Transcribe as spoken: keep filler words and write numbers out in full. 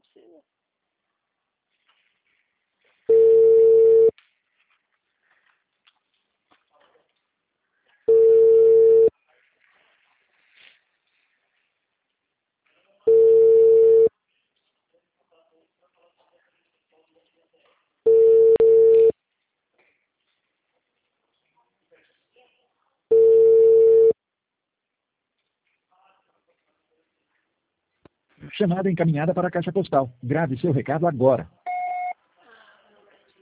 possível. Chamada encaminhada para a caixa postal. Grave seu recado agora.